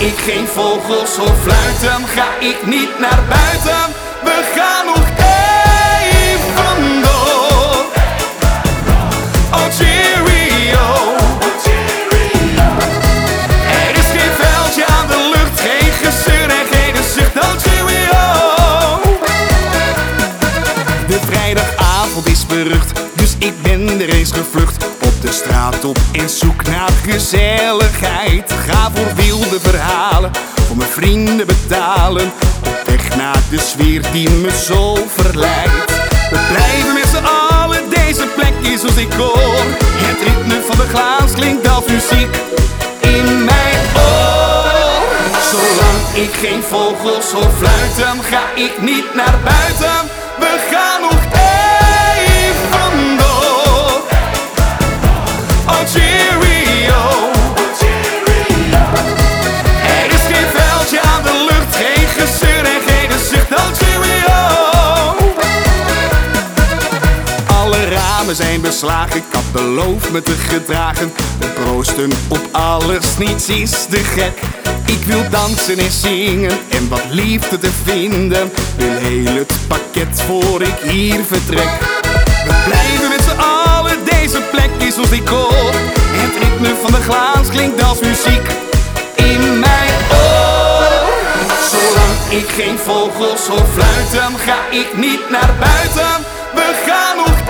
ik geen vogels hoor fluiten, ga ik niet naar buiten. We gaan nog even door. Oh cheerio. Er is geen veldje aan de lucht, geen gezeur en geen zucht. Oh cheerio. De vrijdagavond is berucht, dus ik ben er eens gevlucht. Op de straat op en zoek naar gezelligheid. Ga voor wilde verhalen, voor mijn vrienden betalen. Op weg naar de sfeer die me zo verleidt. We blijven met z'n allen, deze plek is als ik hoor. Het ritme van de glaas klinkt als muziek in mijn oor. Zolang ik geen vogels hoor fluiten, ga ik niet naar buiten. We gaan nog even door. Oh cheerio. Er is geen veldje aan de lucht, geen gezeur en geen zucht. Oh cheerio. Alle ramen zijn beslagen, ik had beloofd me te gedragen. We proosten op alles, niets is te gek. Ik wil dansen en zingen en wat liefde te vinden. Wil heel het pakket voor ik hier vertrek. We blijven met z'n allen, deze plek is ons decor. Het ritme van de glaas klinkt als muziek in mijn oor. Zolang ik geen vogels hoor fluiten, ga ik niet naar buiten. We gaan nog